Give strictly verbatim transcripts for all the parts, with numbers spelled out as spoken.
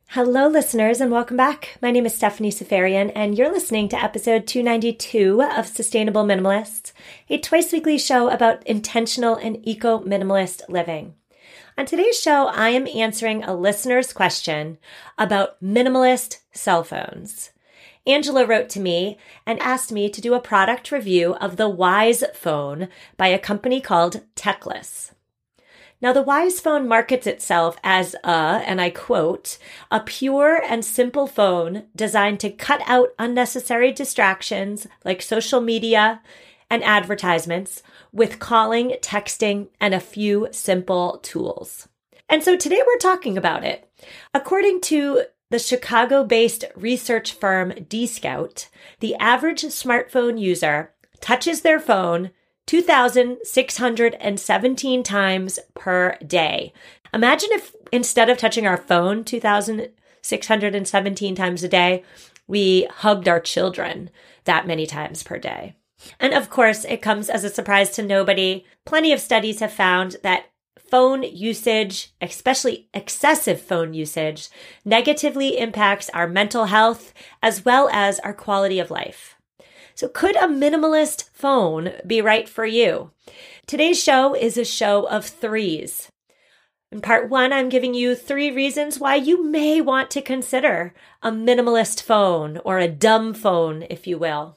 Hello, listeners, and welcome back. My name is Stephanie Seferian, and you're listening to episode two ninety-two of Sustainable Minimalists, a twice-weekly show about intentional and eco-minimalist living. On today's show, I am answering a listener's question about minimalist cell phones. Angela wrote to me and asked me to do a product review of the Wyze phone by a company called Techless. Now, the Wyze phone markets itself as a, and I quote, a pure and simple phone designed to cut out unnecessary distractions like social media and advertisements with calling, texting, and a few simple tools. And so today we're talking about it. According to the Chicago-based research firm D-Scout, the average smartphone user touches their phone two thousand six hundred seventeen times per day. Imagine if instead of touching our phone two thousand six hundred seventeen times a day, we hugged our children that many times per day. And of course, it comes as a surprise to nobody. Plenty of studies have found that phone usage, especially excessive phone usage, negatively impacts our mental health as well as our quality of life. So could a minimalist phone be right for you? Today's show is a show of threes. In part one, I'm giving you three reasons why you may want to consider a minimalist phone, or a dumb phone, if you will.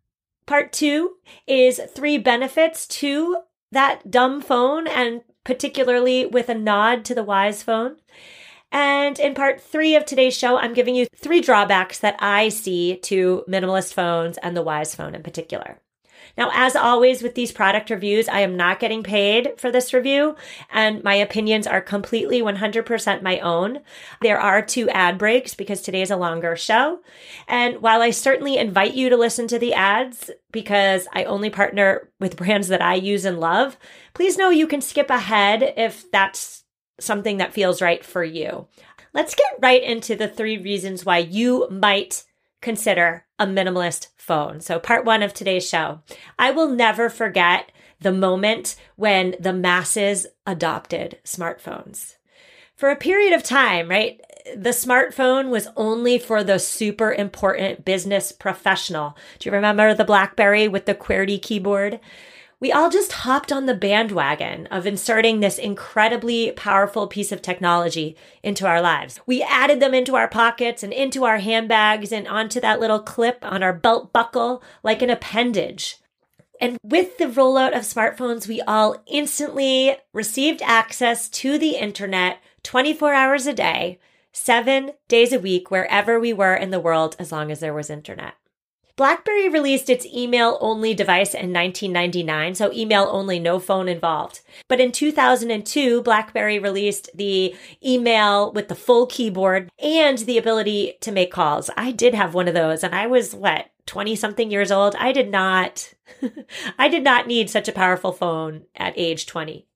Part two is three benefits to that dumb phone, and particularly with a nod to the Wyze phone. And in part three of today's show, I'm giving you three drawbacks that I see to minimalist phones and the Wyze phone in particular. Now, as always with these product reviews, I am not getting paid for this review, and my opinions are completely one hundred percent my own. There are two ad breaks because today is a longer show. And while I certainly invite you to listen to the ads because I only partner with brands that I use and love, please know you can skip ahead if that's something that feels right for you. Let's get right into the three reasons why you might consider a minimalist phone. So part one of today's show. I will never forget the moment when the masses adopted smartphones. For a period of time, right, the smartphone was only for the super important business professional. Do you remember the BlackBerry with the QWERTY keyboard? We all just hopped on the bandwagon of inserting this incredibly powerful piece of technology into our lives. We added them into our pockets and into our handbags and onto that little clip on our belt buckle like an appendage. And with the rollout of smartphones, we all instantly received access to the internet twenty-four hours a day, seven days a week, wherever we were in the world, as long as there was internet. BlackBerry released its email-only device in nineteen ninety-nine, so email-only, no phone involved. But in two thousand two, BlackBerry released the email with the full keyboard and the ability to make calls. I did have one of those, and I was, what, twenty-something years old? I did not, I did not need such a powerful phone at age twenty.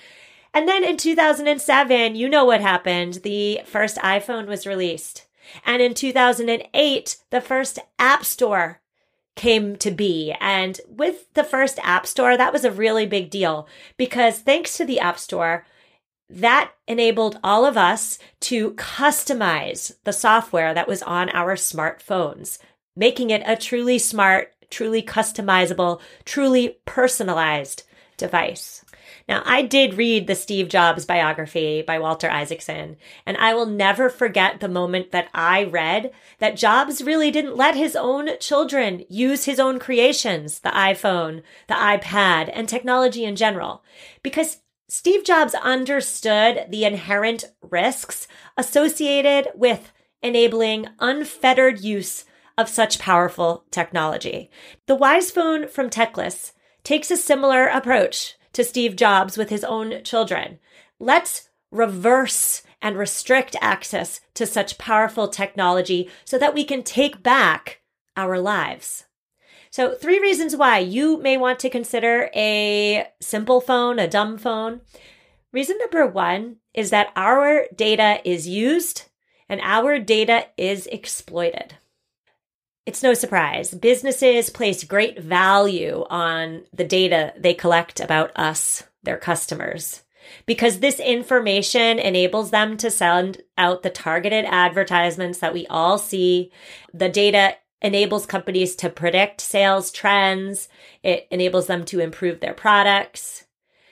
And then in two thousand seven, you know what happened. The first iPhone was released. And in two thousand eight, the first App Store came to be. And with the first App Store, that was a really big deal because thanks to the App Store, that enabled all of us to customize the software that was on our smartphones, making it a truly smart, truly customizable, truly personalized device. Now, I did read the Steve Jobs biography by Walter Isaacson, and I will never forget the moment that I read that Jobs really didn't let his own children use his own creations, the iPhone, the iPad, and technology in general, because Steve Jobs understood the inherent risks associated with enabling unfettered use of such powerful technology. The Wyze phone from Techless takes a similar approach to Steve Jobs with his own children. Let's reverse and restrict access to such powerful technology so that we can take back our lives. So three reasons why you may want to consider a simple phone, a dumb phone. Reason number one is that our data is used and our data is exploited. It's no surprise. Businesses place great value on the data they collect about us, their customers. because this information enables them to send out the targeted advertisements that we all see. The data enables companies to predict sales trends. It enables them to improve their products.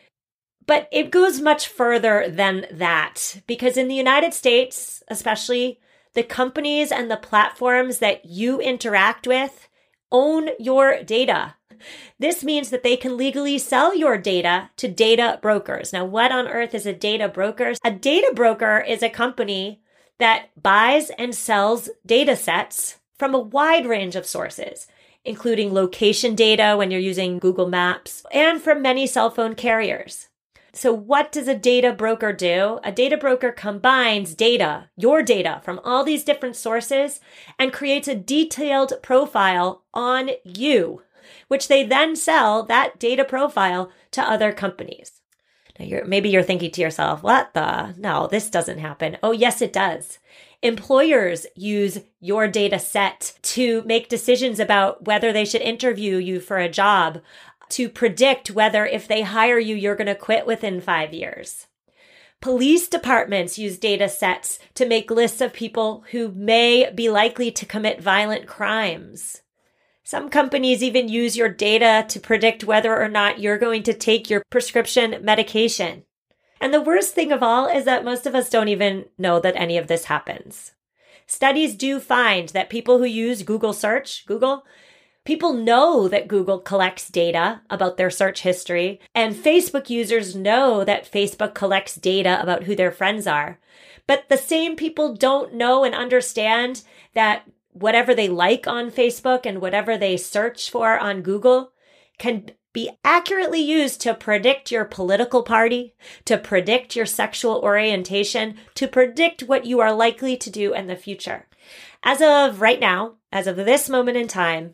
But it goes much further than that, because in the United States, especially, the companies and the platforms that you interact with own your data. This means that they can legally sell your data to data brokers. Now, what on earth is a data broker? A data broker is a company that buys and sells data sets from a wide range of sources, including location data when you're using Google Maps, and from many cell phone carriers. So what does a data broker do? A data broker combines data, your data, from all these different sources and creates a detailed profile on you, which they then sell that data profile to other companies. Now, you're, maybe you're thinking to yourself, what the? No, this doesn't happen. Oh, yes, it does. Employers use your data set to make decisions about whether they should interview you for a job, to predict whether if they hire you, you're going to quit within five years. Police departments use data sets to make lists of people who may be likely to commit violent crimes. Some companies even use your data to predict whether or not you're going to take your prescription medication. And the worst thing of all is that most of us don't even know that any of this happens. Studies do find that people who use Google search, Google, people know that Google collects data about their search history, and Facebook users know that Facebook collects data about who their friends are. But the same people don't know and understand that whatever they like on Facebook and whatever they search for on Google can be accurately used to predict your political party, to predict your sexual orientation, to predict what you are likely to do in the future. As of right now, as of this moment in time,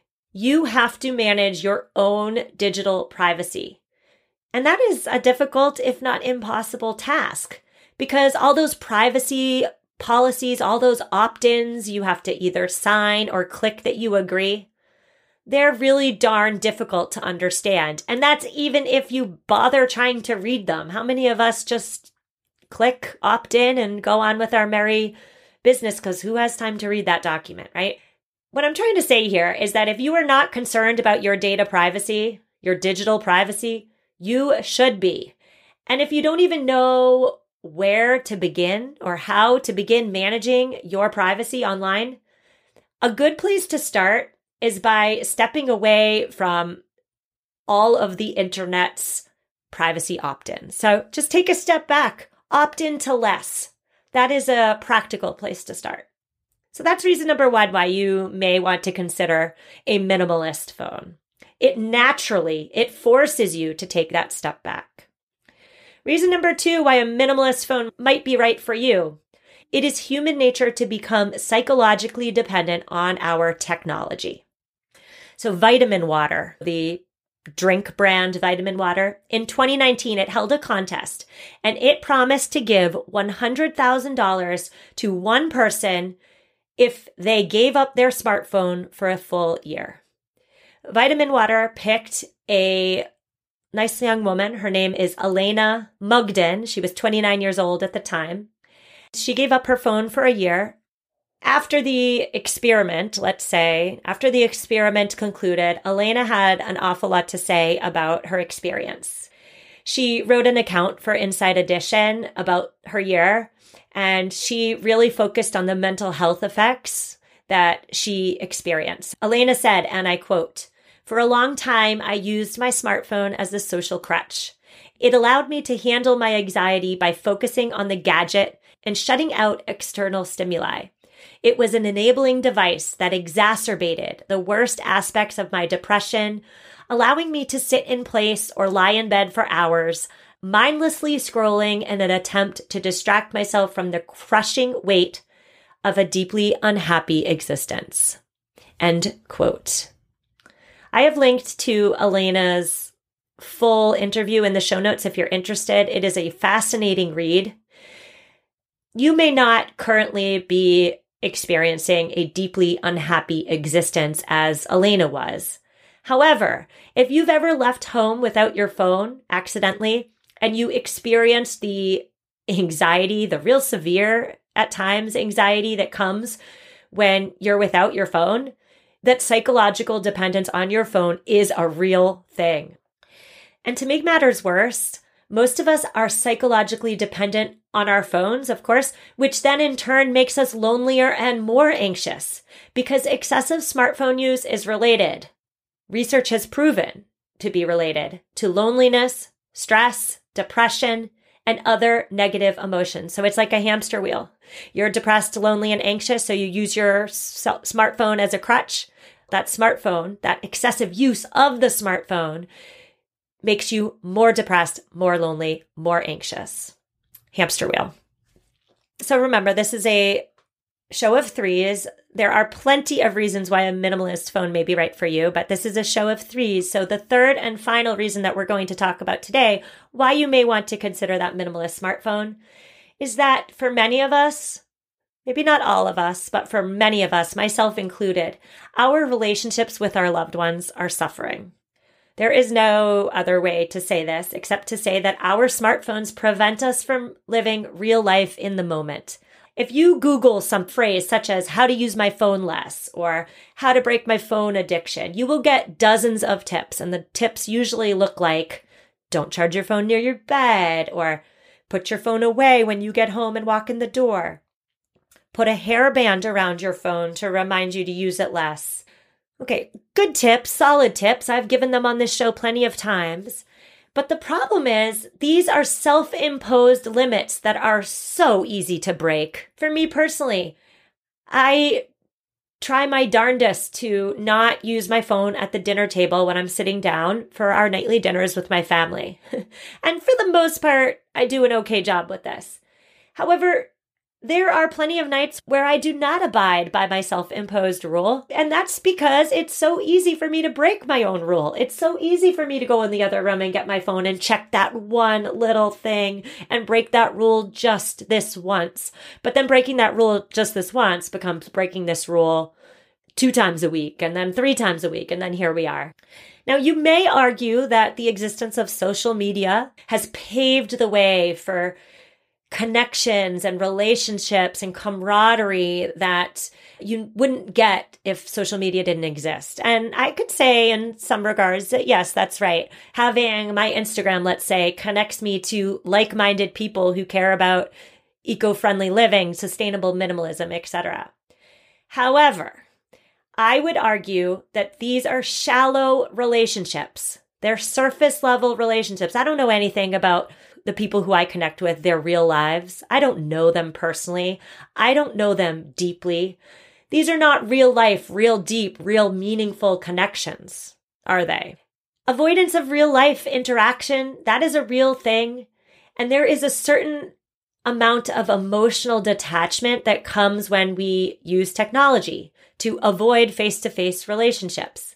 you have to manage your own digital privacy. And that is a difficult, if not impossible, task, because all those privacy policies, all those opt-ins you have to either sign or click that you agree, they're really darn difficult to understand. And that's even if you bother trying to read them. How many of us just click opt in and go on with our merry business because who has time to read that document, right? What I'm trying to say here is that if you are not concerned about your data privacy, your digital privacy, you should be. And if you don't even know where to begin or how to begin managing your privacy online, a good place to start is by stepping away from all of the internet's privacy opt-ins. So just take a step back, opt in to less. That is a practical place to start. So that's reason number one why you may want to consider a minimalist phone. It naturally, it forces you to take that step back. Reason number two why a minimalist phone might be right for you. It is human nature to become psychologically dependent on our technology. So Vitamin Water, the drink brand Vitamin Water, in twenty nineteen, it held a contest and it promised to give one hundred thousand dollars to one person if they gave up their smartphone for a full year. Vitamin Water picked a nice young woman. Her name is Elena Mugden. She was twenty-nine years old at the time. She gave up her phone for a year. After the experiment, let's say, after the experiment concluded, Elena had an awful lot to say about her experience. She wrote an account for Inside Edition about her year, and she really focused on the mental health effects that she experienced. Elena said, and I quote, "For a long time, I used my smartphone as a social crutch. It allowed me to handle my anxiety by focusing on the gadget and shutting out external stimuli. It was an enabling device that exacerbated the worst aspects of my depression, allowing me to sit in place or lie in bed for hours, mindlessly scrolling in an attempt to distract myself from the crushing weight of a deeply unhappy existence." End quote. I have linked to Elena's full interview in the show notes if you're interested. It is a fascinating read. You may not currently be experiencing a deeply unhappy existence as Elena was. However, if you've ever left home without your phone accidentally, and you experience the anxiety, the real severe at times anxiety that comes when you're without your phone, that psychological dependence on your phone is a real thing. And to make matters worse, most of us are psychologically dependent on our phones, of course, which then in turn makes us lonelier and more anxious because excessive smartphone use is related. Research has proven to be related to loneliness, stress, depression, and other negative emotions. So it's like a hamster wheel. You're depressed, lonely, and anxious, so you use your smartphone as a crutch. That smartphone, that excessive use of the smartphone makes you more depressed, more lonely, more anxious. Hamster wheel. So remember, this is a show of threes. There are plenty of reasons why a minimalist phone may be right for you, but this is a show of threes. So the third and final reason that we're going to talk about today, why you may want to consider that minimalist smartphone, is that for many of us, maybe not all of us, but for many of us, myself included, our relationships with our loved ones are suffering. There is no other way to say this except to say that our smartphones prevent us from living real life in the moment. If you Google some phrase such as how to use my phone less or how to break my phone addiction, you will get dozens of tips. And the tips usually look like don't charge your phone near your bed or put your phone away when you get home and walk in the door. Put a hairband around your phone to remind you to use it less. Okay, good tips, solid tips. I've given them on this show plenty of times. But the problem is, these are self-imposed limits that are so easy to break. For me personally, I try my darndest to not use my phone at the dinner table when I'm sitting down for our nightly dinners with my family. And for the most part, I do an okay job with this. However, there are plenty of nights where I do not abide by my self-imposed rule, and that's because it's so easy for me to break my own rule. It's so easy for me to go in the other room and get my phone and check that one little thing and break that rule just this once. But then breaking that rule just this once becomes breaking this rule two times a week, and then three times a week, and then here we are. Now, you may argue that the existence of social media has paved the way for connections and relationships and camaraderie that you wouldn't get if social media didn't exist. And I could say in some regards that yes, that's right. Having my Instagram, let's say, connects me to like-minded people who care about eco-friendly living, sustainable minimalism, et cetera. However, I would argue that these are shallow relationships. They're surface level relationships. I don't know anything about the people who I connect with, their real lives. I don't know them personally. I don't know them deeply. These are not real life, real deep, real meaningful connections, are they? Avoidance of real life interaction, that is a real thing. And there is a certain amount of emotional detachment that comes when we use technology to avoid face-to-face relationships.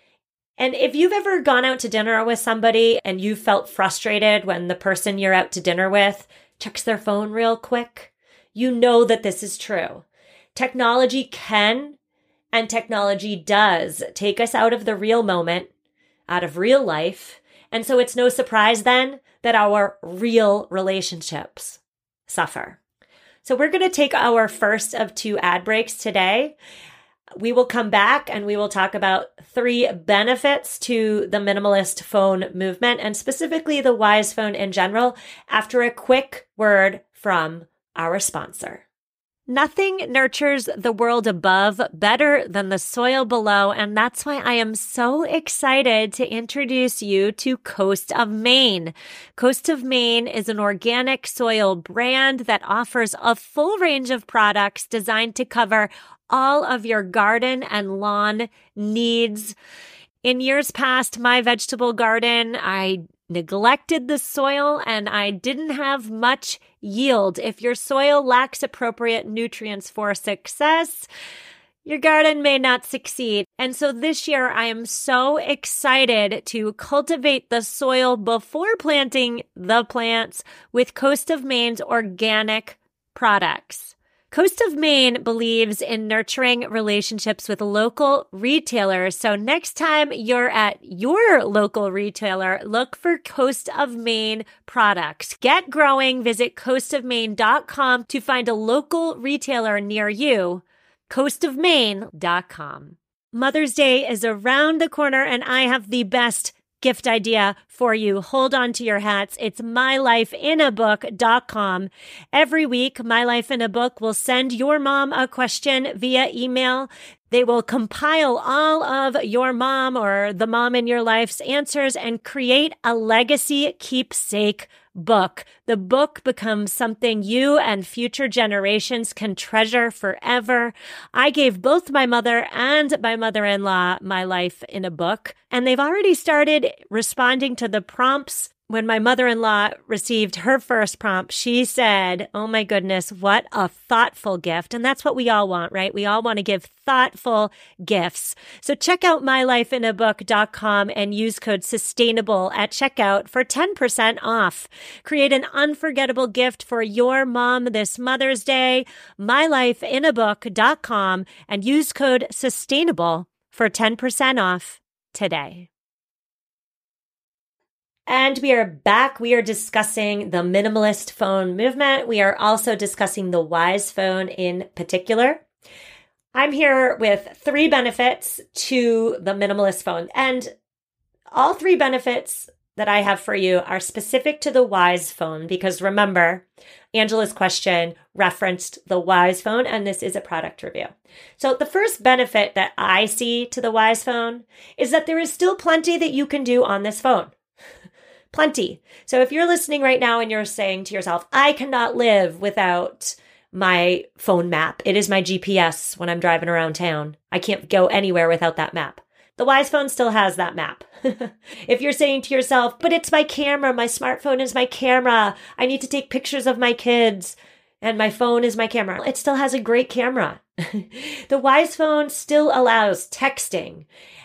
And if you've ever gone out to dinner with somebody and you felt frustrated when the person you're out to dinner with checks their phone real quick, you know that this is true. Technology can and technology does take us out of the real moment, out of real life. And so it's no surprise then that our real relationships suffer. So we're going to take our first of two ad breaks today. We will come back and we will talk about three benefits to the minimalist phone movement and specifically the Wise Phone in general after a quick word from our sponsor. Nothing nurtures the world above better than the soil below, and that's why I am so excited to introduce you to Coast of Maine. Coast of Maine is an organic soil brand that offers a full range of products designed to cover all of your garden and lawn needs. In years past, my vegetable garden, I neglected the soil and I didn't have much yield. If your soil lacks appropriate nutrients for success, your garden may not succeed. And so this year, I am so excited to cultivate the soil before planting the plants with Coast of Maine's organic products. Coast of Maine believes in nurturing relationships with local retailers. So next time you're at your local retailer, look for Coast of Maine products. Get growing. Visit coast of maine dot com to find a local retailer near you. coast of maine dot com. Mother's Day is around the corner, and I have the best gift idea for you. Hold on to your hats. It's my life in a book dot com. Every week, My Life in a Book will send your mom a question via email. They will compile all of your mom or the mom in your life's answers and create a legacy keepsake book. The book becomes something you and future generations can treasure forever. I gave both my mother and my mother-in-law my life in a book, and they've already started responding to the prompts. When my mother-in-law received her first prompt, she said, oh my goodness, what a thoughtful gift. And that's what we all want, right? We all want to give thoughtful gifts. So check out my life in a book dot com and use code SUSTAINABLE at checkout for ten percent off. Create an unforgettable gift for your mom this Mother's Day. my life in a book dot com and use code SUSTAINABLE for ten percent off today. And we are back. We are discussing the minimalist phone movement. We are also discussing the Wise phone in particular. I'm here with three benefits to the minimalist phone. And all three benefits that I have for you are specific to the Wise phone because remember, Angela's question referenced the Wise phone, and this is a product review. So the first benefit that I see to the Wise phone is that there is still plenty that you can do on this phone. Plenty. So if you're listening right now and you're saying to yourself, I cannot live without my phone map. It is my G P S when I'm driving around town. I can't go anywhere without that map. The Wise phone still has that map. If you're saying to yourself, but it's my camera, my smartphone is my camera. I need to take pictures of my kids and my phone is my camera. It still has a great camera. The Wise phone still allows texting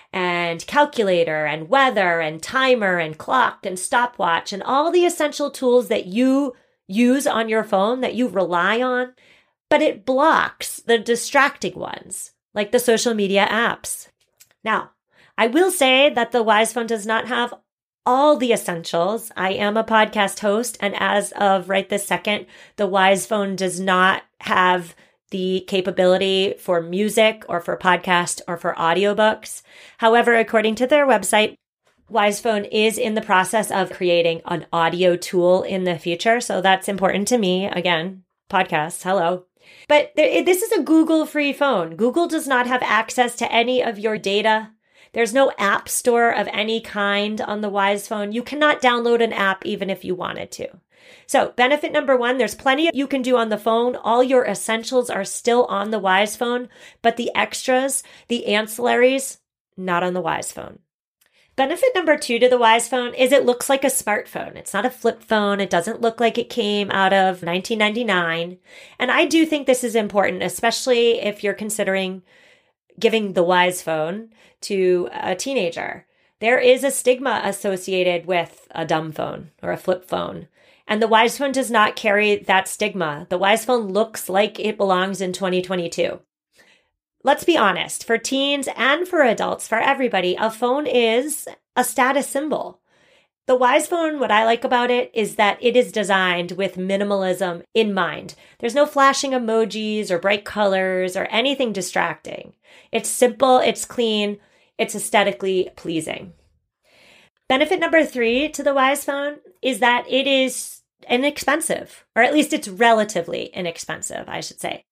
and calculator and weather and timer and clock and stopwatch and all the essential tools that you use on your phone that you rely on, but it blocks the distracting ones like the social media apps. Now, I will say that the Wise phone does not have all the essentials. I am a podcast host, and as of right this second, the Wise phone does not have the capability for music or for podcast or for audiobooks. However, according to their website, Wise phone is in the process of creating an audio tool in the future. So that's important to me. Again, podcasts, hello. But there, this is a Google free phone. Google does not have access to any of your data. There's no app store of any kind on the Wise phone. You cannot download an app even if you wanted to. So benefit number one, there's plenty you can do on the phone. All your essentials are still on the Wise phone, but the extras, the ancillaries, not on the Wise phone. Benefit number two to the Wise phone is it looks like a smartphone. It's not a flip phone. It doesn't look like it came out of nineteen ninety-nine. And I do think this is important, especially if you're considering giving the Wise phone to a teenager. There is a stigma associated with a dumb phone or a flip phone. And the Wise phone does not carry that stigma. The Wise phone looks like it belongs in twenty twenty-two. Let's be honest, for teens and for adults, for everybody, a phone is a status symbol. The Wise phone, what I like about it is that it is designed with minimalism in mind. There's no flashing emojis or bright colors or anything distracting. It's simple, it's clean, it's aesthetically pleasing. Benefit number three to the Wise phone is that it is inexpensive, or at least it's relatively inexpensive, I should say.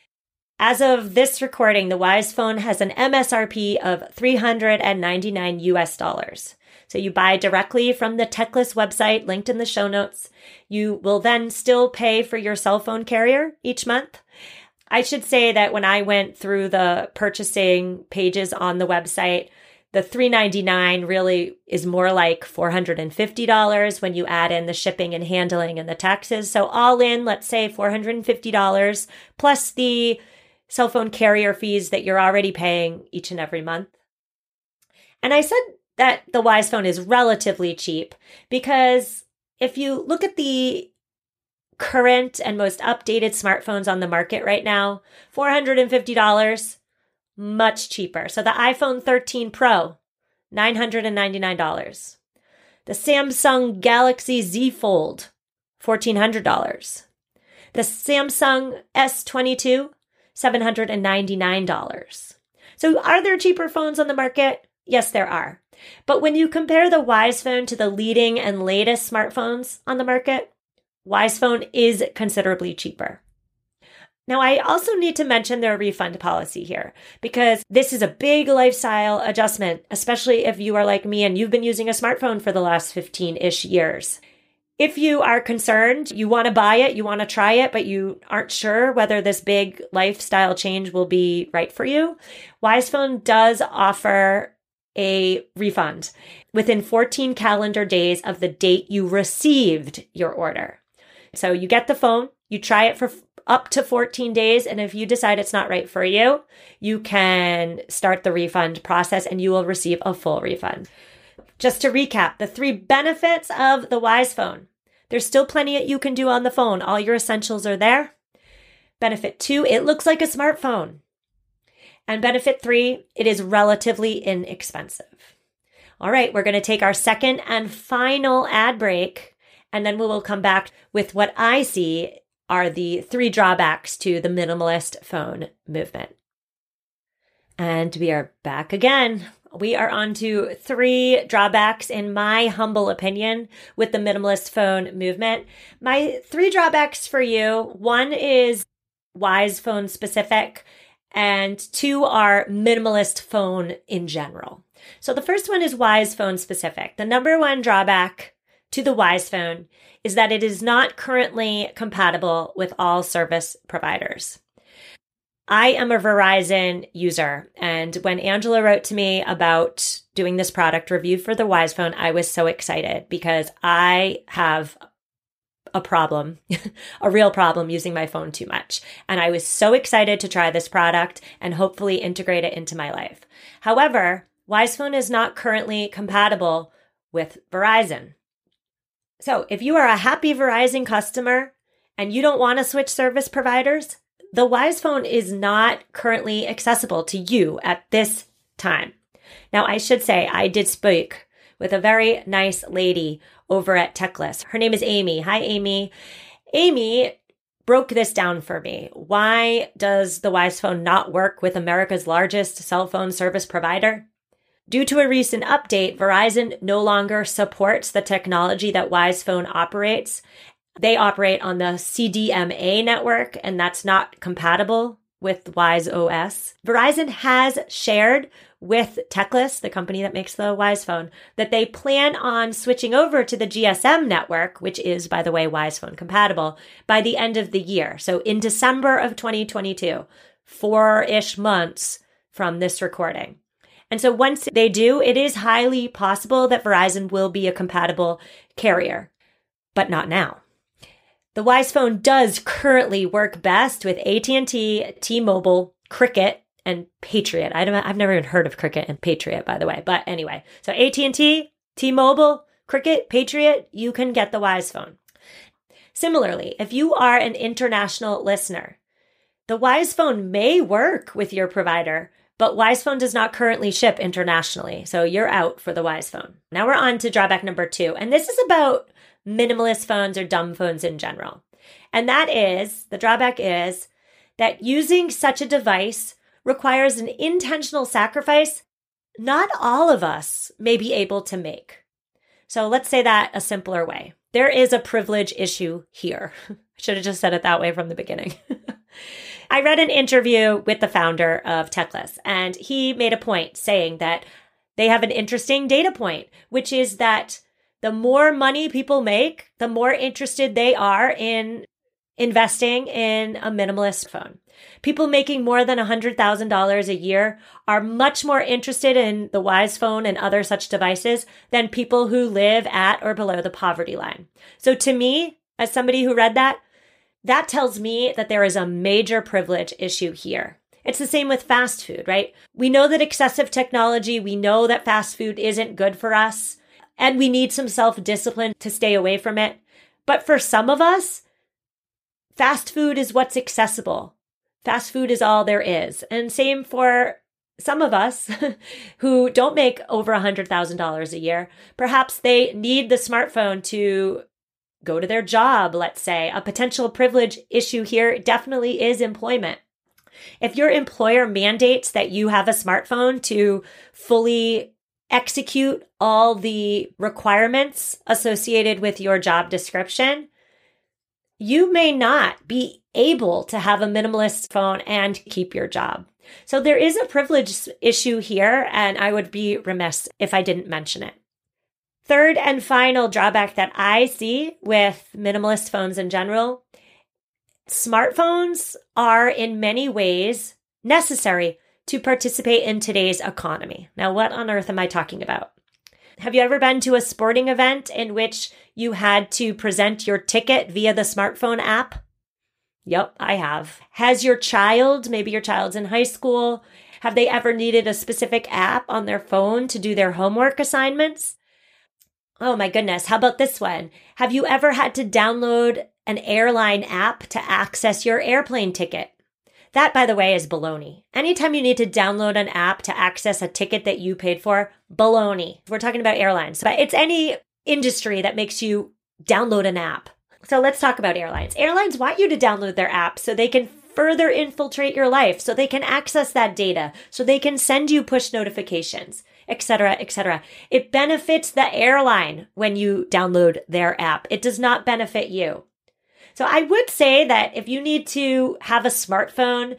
As of this recording, the Wise phone has an M S R P of three hundred ninety-nine U S dollars. So you buy directly from the Techless website linked in the show notes. You will then still pay for your cell phone carrier each month. I should say that when I went through the purchasing pages on the website, the three hundred ninety-nine dollars really is more like four hundred fifty dollars when you add in the shipping and handling and the taxes. So all in, let's say four hundred fifty dollars plus the cell phone carrier fees that you're already paying each and every month. And I said that the Wise phone is relatively cheap because if you look at the current and most updated smartphones on the market right now, four hundred fifty dollars, much cheaper. So the iPhone thirteen Pro, nine hundred ninety-nine dollars. The Samsung Galaxy Z Fold, fourteen hundred dollars. The Samsung S twenty-two, seven hundred ninety-nine dollars. So are there cheaper phones on the market? Yes, there are. But when you compare the Wise Phone to the leading and latest smartphones on the market, Wise Phone is considerably cheaper. Now, I also need to mention their refund policy here because this is a big lifestyle adjustment, especially if you are like me and you've been using a smartphone for the last fifteen-ish years. If you are concerned, you want to buy it, you want to try it, but you aren't sure whether this big lifestyle change will be right for you, Wise Phone does offer a refund within fourteen calendar days of the date you received your order. So you get the phone, you try it for up to fourteen days, and if you decide it's not right for you, you can start the refund process and you will receive a full refund. Just to recap, the three benefits of the Wise Phone. There's still plenty that you can do on the phone. All your essentials are there. Benefit two, it looks like a smartphone. And benefit three, it is relatively inexpensive. All right, we're going to take our second and final ad break, and then we will come back with what I see are the three drawbacks to the minimalist phone movement. And we are back again. We are on to three drawbacks, in my humble opinion, with the minimalist phone movement. My three drawbacks for you, one is Wise Phone specific, and two are minimalist phone in general. So the first one is Wise Phone specific. The number one drawback to the Wise Phone is that it is not currently compatible with all service providers. I am a Verizon user, and when Angela wrote to me about doing this product review for the Wise Phone, I was so excited because I have a problem, a real problem using my phone too much. And I was so excited to try this product and hopefully integrate it into my life. However, Wise Phone is not currently compatible with Verizon. So if you are a happy Verizon customer and you don't want to switch service providers, the Wise Phone is not currently accessible to you at this time. Now, I should say I did speak with a very nice lady over at Techless. Her name is Amy. Hi, Amy. Amy broke this down for me. Why does the Wise Phone not work with America's largest cell phone service provider? Due to a recent update, Verizon no longer supports the technology that Wise Phone operates. They operate on the C D M A network, and that's not compatible with Wise O S. Verizon has shared with Techless, the company that makes the Wise Phone, that they plan on switching over to the G S M network, which is, by the way, Wise Phone compatible, by the end of the year. So in December of twenty twenty-two, four-ish months from this recording. And so once they do, it is highly possible that Verizon will be a compatible carrier, but not now. The Wise Phone does currently work best with A T and T, T-Mobile, Cricket, and Patriot. I don't, I've never even heard of Cricket and Patriot, by the way. But anyway, so A T and T, T-Mobile, Cricket, Patriot, you can get the Wise Phone. Similarly, if you are an international listener, the Wise Phone may work with your provider, but Wise Phone does not currently ship internationally. So you're out for the Wise Phone. Now we're on to drawback number two. And this is about minimalist phones or dumb phones in general. And that is, the drawback is that using such a device requires an intentional sacrifice not all of us may be able to make. So let's say that a simpler way. There is a privilege issue here. I should have just said it that way from the beginning. I read an interview with the founder of Techless, and he made a point saying that they have an interesting data point, which is that the more money people make, the more interested they are in investing in a minimalist phone. People making more than one hundred thousand dollars a year are much more interested in the Wise Phone and other such devices than people who live at or below the poverty line. So to me, as somebody who read that, that tells me that there is a major privilege issue here. It's the same with fast food, right? We know that excessive technology, we know that fast food isn't good for us, and we need some self-discipline to stay away from it. But for some of us, Fast food is what's accessible. Fast food is all there is. And same for some of us who don't make over one hundred thousand dollars a year. Perhaps they need the smartphone to go to their job, let's say. A potential privilege issue here definitely is employment. If your employer mandates that you have a smartphone to fully execute all the requirements associated with your job description, you may not be able to have a minimalist phone and keep your job. So there is a privilege issue here, and I would be remiss if I didn't mention it. Third and final drawback that I see with minimalist phones in general, smartphones are in many ways necessary to participate in today's economy. Now, what on earth am I talking about? Have you ever been to a sporting event in which you had to present your ticket via the smartphone app? Yep, I have. Has your child, maybe your child's in high school, have they ever needed a specific app on their phone to do their homework assignments? Oh my goodness, how about this one? Have you ever had to download an airline app to access your airplane ticket? That, by the way, is baloney. Anytime you need to download an app to access a ticket that you paid for, baloney. We're talking about airlines, but it's any industry that makes you download an app. So let's talk about airlines. Airlines want you to download their app so they can further infiltrate your life, so they can access that data, so they can send you push notifications, et cetera, et cetera. It benefits the airline when you download their app. It does not benefit you. So I would say that if you need to have a smartphone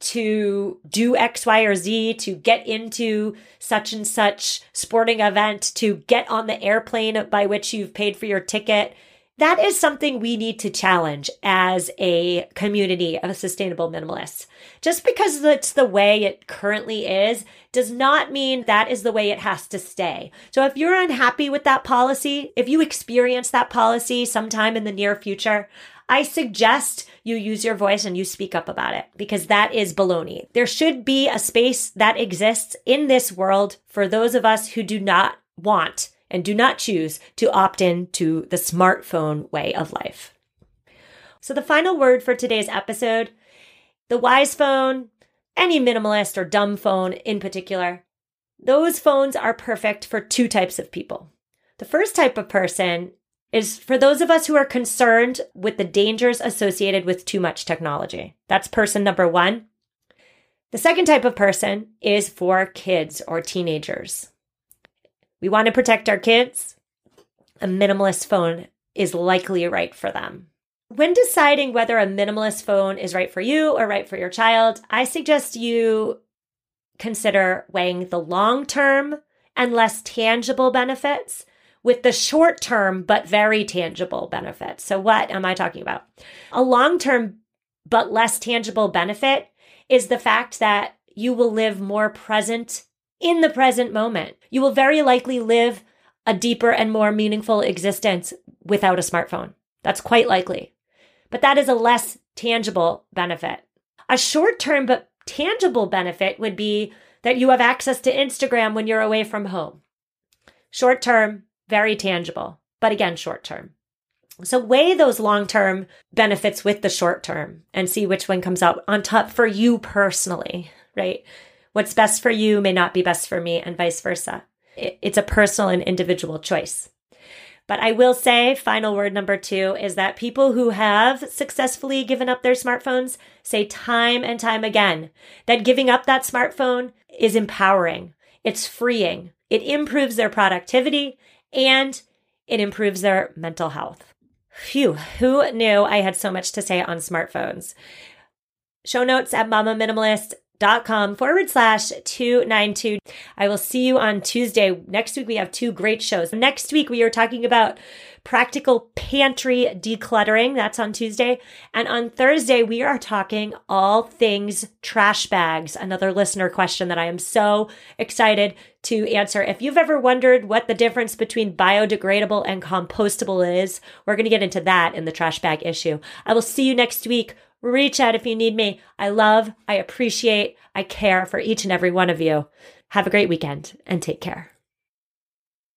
to do X, Y, or Z, to get into such and such sporting event, to get on the airplane by which you've paid for your ticket, that is something we need to challenge as a community of sustainable minimalists. Just because it's the way it currently is does not mean that is the way it has to stay. So if you're unhappy with that policy, if you experience that policy sometime in the near future, I suggest you use your voice and you speak up about it, because that is baloney. There should be a space that exists in this world for those of us who do not want and do not choose to opt in to the smartphone way of life. So the final word for today's episode, the Wise phone, any minimalist or dumb phone in particular, those phones are perfect for two types of people. The first type of person is for those of us who are concerned with the dangers associated with too much technology. That's person number one. The second type of person is for kids or teenagers. We want to protect our kids. A minimalist phone is likely right for them. When deciding whether a minimalist phone is right for you or right for your child, I suggest you consider weighing the long-term and less tangible benefits with the short-term but very tangible benefits. So what am I talking about? A long-term but less tangible benefit is the fact that you will live more present in the present moment. You will very likely live a deeper and more meaningful existence without a smartphone. That's quite likely. But that is a less tangible benefit. A short-term but tangible benefit would be that you have access to Instagram when you're away from home. Short-term, very tangible, but again, short-term. So weigh those long-term benefits with the short-term and see which one comes out on top for you personally, right? What's best for you may not be best for me, and vice versa. It's a personal and individual choice. But I will say, final word number two, is that people who have successfully given up their smartphones say time and time again that giving up that smartphone is empowering. It's freeing. It improves their productivity and it improves their mental health. Phew, who knew I had so much to say on smartphones? Show notes at mamaminimalist.com forward slash 292. I will see you on Tuesday. Next week, we have two great shows. Next week, we are talking about practical pantry decluttering. That's on Tuesday. And on Thursday, we are talking all things trash bags, another listener question that I am so excited to answer. If you've ever wondered what the difference between biodegradable and compostable is, we're going to get into that in the trash bag issue. I will see you next week. Reach out if you need me. I love, I appreciate, I care for each and every one of you. Have a great weekend and take care.